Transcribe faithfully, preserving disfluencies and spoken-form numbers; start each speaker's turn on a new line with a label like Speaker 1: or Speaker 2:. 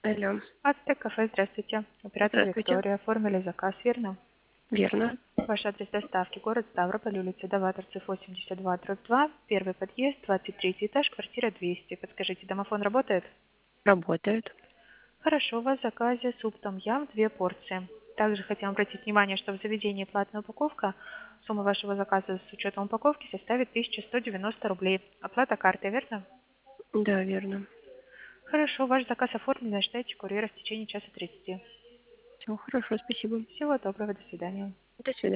Speaker 1: Алло,
Speaker 2: Ацтек кафе, здравствуйте. Оператор
Speaker 1: здравствуйте.
Speaker 2: Виктория. Оформили заказ, верно?
Speaker 1: Верно.
Speaker 2: Ваш адрес доставки. Город Ставрополь, улица Даваторцев, восемьдесят два, дробь два. Первый подъезд, двадцать третий этаж, квартира двести. Подскажите, домофон работает?
Speaker 1: Работает.
Speaker 2: Хорошо, у вас в заказе суп том-ям, две порции. Также хотим обратить внимание, что в заведении платная упаковка. Сумма вашего заказа с учетом упаковки составит тысяча сто девяносто рублей. Оплата картой, верно?
Speaker 1: Да, верно.
Speaker 2: Хорошо, ваш заказ оформлен, ожидайте курьера в течение часа тридцати.
Speaker 1: Все хорошо, спасибо.
Speaker 2: Всего доброго, до свидания.
Speaker 1: До свидания.